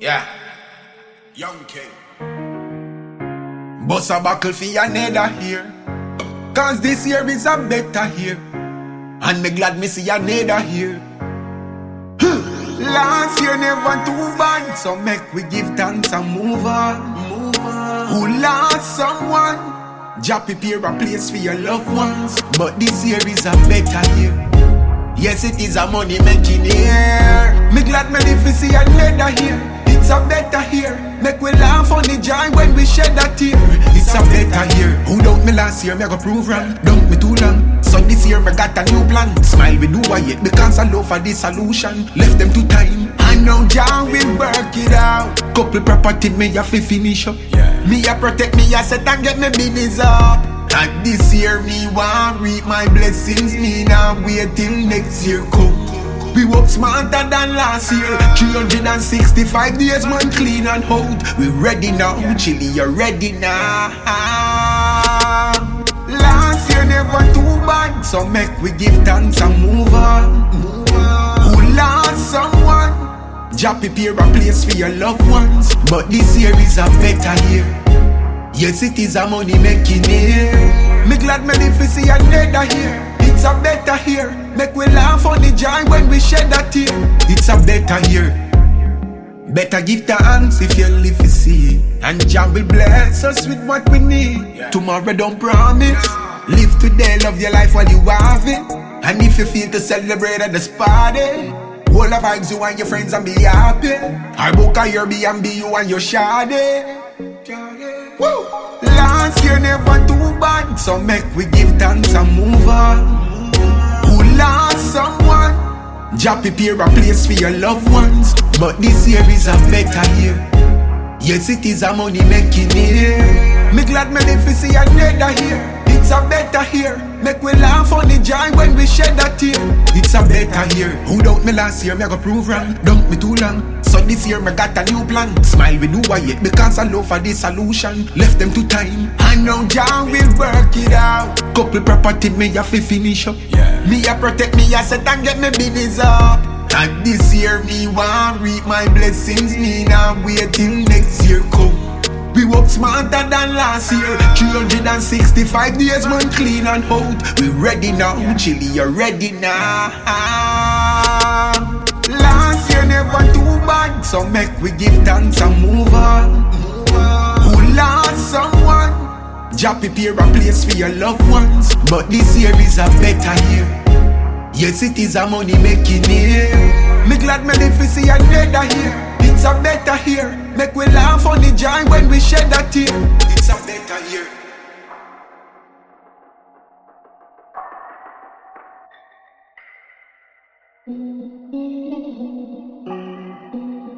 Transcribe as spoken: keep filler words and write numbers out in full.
Yeah, Young King. Bust a buckle for your nether here, cause this year is a better year, and me glad me see your nether here. Last year never too bad, so make we give thanks and move on. Move on. Who lost someone, Jah prepare a place for your loved ones, but this year is a better year. Yes, it is a money making year. Me glad me live to see another year. It's a better year. Make we laugh on the joy when we shed a tear. It's a better year. Who doubt me last year, me go prove wrong. Don't me too long. So this year me got a new plan. Smile we do I yet because I love for the solution. Left them to time, and now Jah will work it out. Couple property me have to finish up. Yeah. Me a protect me asset and get me business up. And this year me want reap my blessings. Me now wait till next year come. We work smarter than last year. three hundred sixty-five days man clean and hold. We ready now, Chili you ready now. Last year never too bad, so make we give thanks and move on. Who lost someone, Jah prepare a place for your loved ones, but this year is a better year. Yes, it is a money making year. Me glad me live to see another year. It's a better year. Make we laugh on the joy when we shed a tear. It's a better year. Better give thanks if you live to see, and Jah will bless us with what we need. Yeah. Tomorrow don't promise. Live today, love your life while you have it. And if you feel to celebrate at this party, all the vibes you and your friends and be happy. I book a your B and B you and your shawty. Woo! Last year never too bad, so make we give thanks and move on. Who lost someone, Jah prepare a place for your loved ones, but this year is a better year. Yes, it is a money making year. Me glad me live to see another year. It's a better year. Make we laugh on the joy when we shed a tear. It's a better year. Who doubt me last year, me go prove wrong. Don't me too long. So this year me got a new plan. Smile we do I yet because I love for the solution. Left them to time, and now Jah will work it out. Couple property me have to finish up. Yeah. Me a protect me asset and get me business up. And this year me want reap my blessings. Me now wait till next year come. We work smarter than last year. three hundred sixty-five days man clean and hold. We ready now, Chili you ready now. Last year never too bad, so make we give thanks and move on. Who lost someone, Jah prepare a place for your loved ones, but this year is a better year. Yes, it is a money making year. Me glad me live to see another year. It's a better year. Make we laugh on the joy when we shed a tear. It's a better year.